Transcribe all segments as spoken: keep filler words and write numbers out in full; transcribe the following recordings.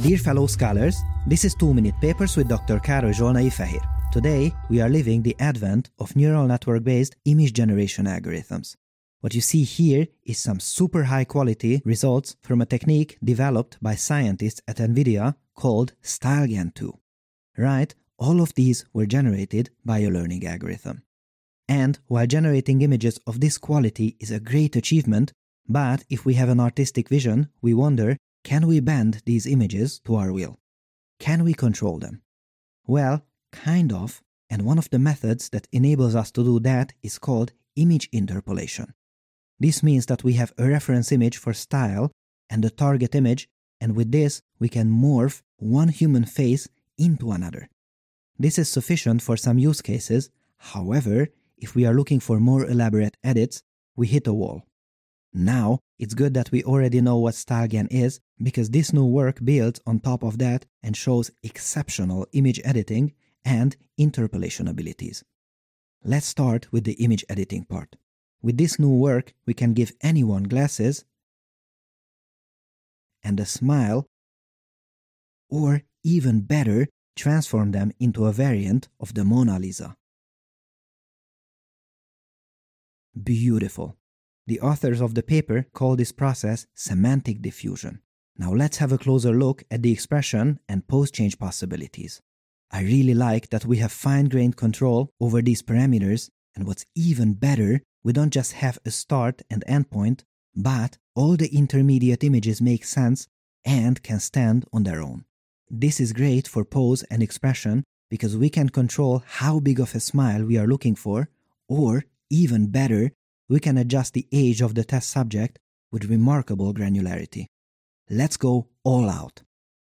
Dear fellow scholars, this is two minute Papers with Doctor Károly Zsolnai Fehér. Today, we are living the advent of neural network-based image generation algorithms. What you see here is some super high-quality results from a technique developed by scientists at NVIDIA called StyleGAN two. Right, all of these were generated by a learning algorithm. And while generating images of this quality is a great achievement, but if we have an artistic vision, we wonder, can we bend these images to our will? Can we control them? Well, kind of, and one of the methods that enables us to do that is called image interpolation. This means that we have a reference image for style and a target image, and with this we can morph one human face into another. This is sufficient for some use cases. However, if we are looking for more elaborate edits, we hit a wall. Now, it's good that we already know what StyleGAN is, because this new work builds on top of that and shows exceptional image editing and interpolation abilities. Let's start with the image editing part. With this new work, we can give anyone glasses and a smile, or even better, transform them into a variant of the Mona Lisa. Beautiful. The authors of the paper call this process semantic diffusion. Now let's have a closer look at the expression and pose-change possibilities. I really like that we have fine-grained control over these parameters, and what's even better, we don't just have a start and end point, but all the intermediate images make sense and can stand on their own. This is great for pose and expression because we can control how big of a smile we are looking for, or even better, we can adjust the age of the test subject with remarkable granularity. Let's go all out.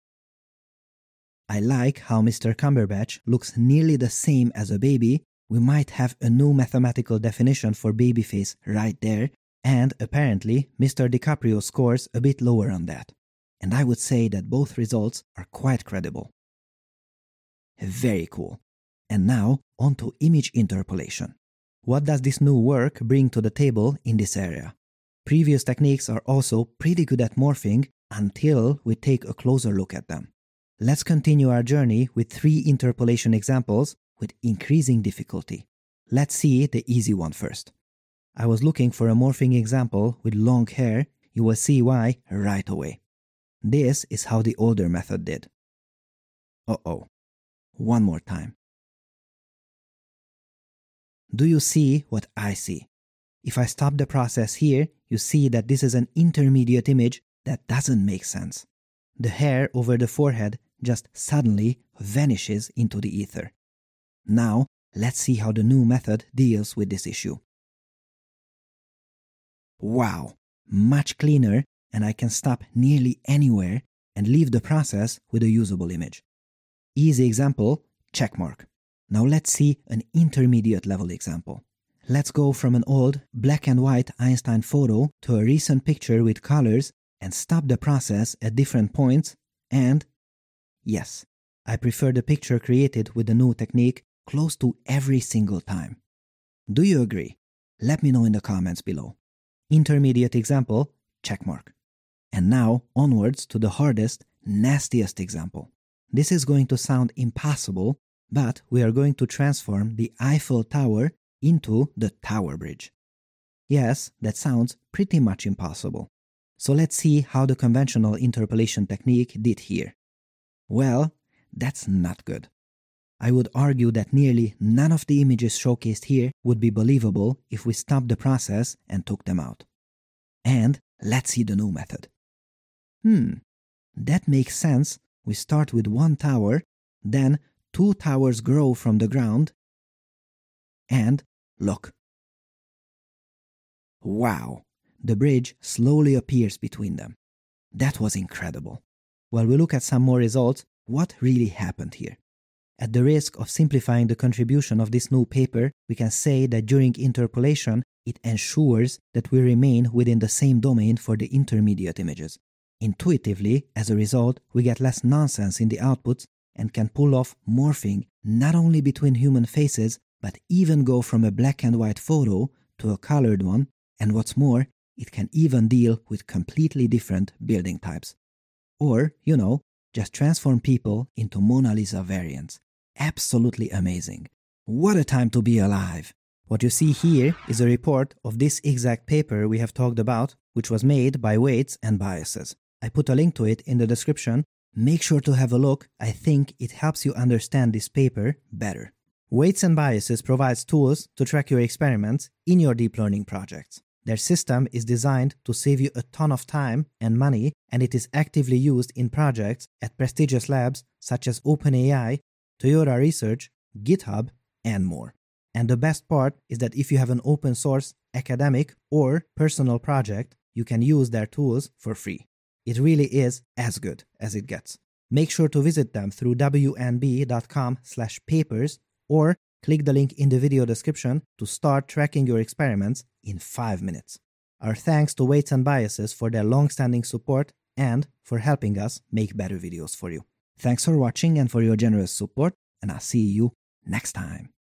I like how Mister Cumberbatch looks nearly the same as a baby. We might have a new mathematical definition for babyface right there, and apparently Mister DiCaprio scores a bit lower on that. And I would say that both results are quite credible. Very cool. And now on to image interpolation. What does this new work bring to the table in this area? Previous techniques are also pretty good at morphing until we take a closer look at them. Let's continue our journey with three interpolation examples with increasing difficulty. Let's see the easy one first. I was looking for a morphing example with long hair. You will see why right away. This is how the older method did. Uh-oh. One more time. Do you see what I see? If I stop the process here, you see that this is an intermediate image that doesn't make sense. The hair over the forehead just suddenly vanishes into the ether. Now, let's see how the new method deals with this issue. Wow, much cleaner, and I can stop nearly anywhere and leave the process with a usable image. Easy example, checkmark. Now let's see an intermediate level example. Let's go from an old black and white Einstein photo to a recent picture with colors and stop the process at different points, and yes, I prefer the picture created with the new technique close to every single time. Do you agree? Let me know in the comments below. Intermediate example, checkmark. And now onwards to the hardest, nastiest example. This is going to sound impossible, but we are going to transform the Eiffel Tower into the Tower Bridge. Yes, that sounds pretty much impossible. So let's see how the conventional interpolation technique did here. Well, that's not good. I would argue that nearly none of the images showcased here would be believable if we stopped the process and took them out. And let's see the new method. Hmm, that makes sense. We start with one tower, then two towers grow from the ground, and look. Wow, the bridge slowly appears between them. That was incredible. While we look at some more results, what really happened here? At the risk of simplifying the contribution of this new paper, we can say that during interpolation, it ensures that we remain within the same domain for the intermediate images. Intuitively, as a result, we get less nonsense in the outputs and can pull off morphing not only between human faces, but even go from a black and white photo to a colored one, and what's more, it can even deal with completely different building types. Or, you know, just transform people into Mona Lisa variants. Absolutely amazing. What a time to be alive! What you see here is a report of this exact paper we have talked about, which was made by Weights and Biases. I put a link to it in the description. Make sure to have a look. I think it helps you understand this paper better. Weights and Biases provides tools to track your experiments in your deep learning projects. Their system is designed to save you a ton of time and money, and it is actively used in projects at prestigious labs such as OpenAI, Toyota Research, GitHub, and more. And the best part is that if you have an open source, academic, or personal project, you can use their tools for free. It really is as good as it gets. Make sure to visit them through w n b dot com slash papers or click the link in the video description to start tracking your experiments in five minutes. Our thanks to Weights and Biases for their long-standing support and for helping us make better videos for you. Thanks for watching and for your generous support, and I'll see you next time.